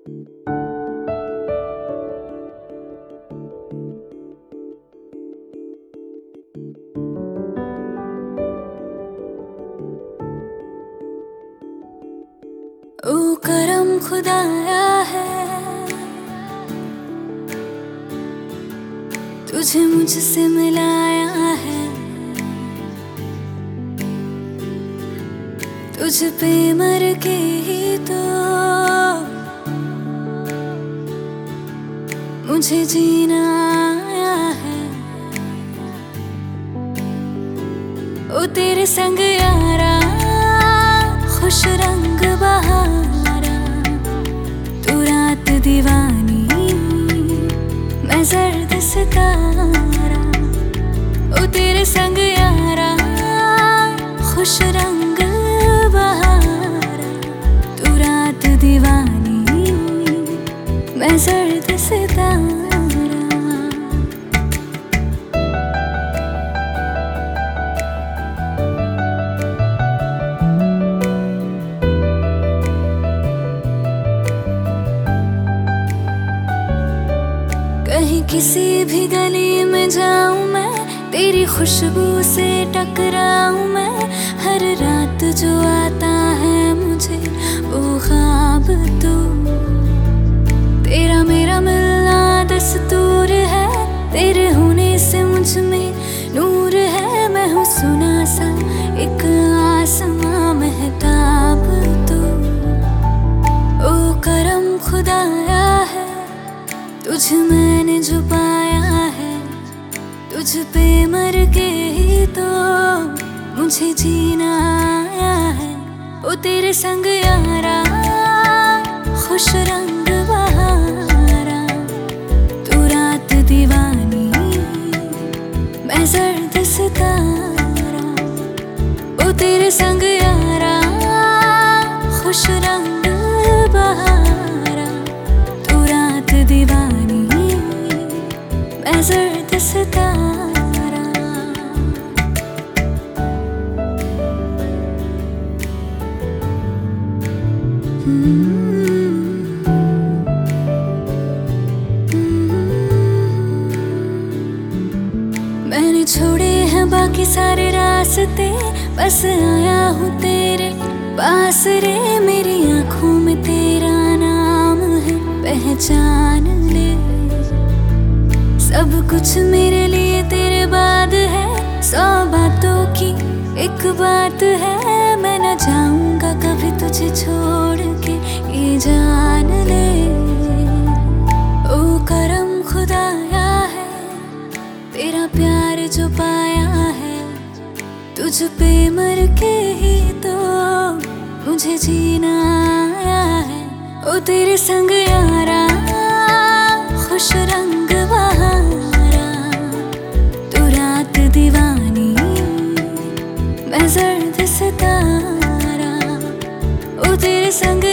ओ करम खुदाया है, तुझे मुझसे मिलाया है। तुझ पे मर के ही तो मुझे जीना आया है। ओ तेरे संग यारा खुश रंग बहारा, तू रात दीवानी मैं जर्द सितारा। ओ तेरे संग यारा खुश रंग बहारा, तू रात दीवानी मैं जर्द सितारा। कहीं किसी भी गली में जाऊं मैं, तेरी खुशबू से टकराऊं मैं। हर रात जो आता है मुझे वो ख्वाब तू, तेरा मेरा मिलना दस्तूर है। तेरे होने से मुझ में नूर है। मैं हूँ सुना सा एक आसमां महताब तू। ओ करम खुदाया है, तुझ मैंने जो पाया है। तुझ पे मर के ही तो मुझे जीना आया है। ओ तेरे संग यारा खुश रंग बहारा, तू रात दीवानी मैं जर्द सितारा। ओ तेरे संग यारा खुश रंग बहारा, तू रात दीवानी मैं जर्द सितारा। मैंने छोड़े हैं बाकी सारे रास्ते, बस आया हूँ तेरे पास रे। मेरी आंखों में तेरा नाम है, पहचान ले। सब कुछ मेरे लिए तेरे बाद है, 100 बातों की एक बात है। मैं न जाऊंगा कभी तुझे छोड़ के, ये जान ले। ओ करम खुदाया है, तेरा प्यार जो पाया है। तुझ पे मर के ही तो मुझे जीना आया है। ओ तेरे संग यारा खुश रंग बहारा, तू रात दीवानी मैं जर्द सितारा। ओ तेरे संग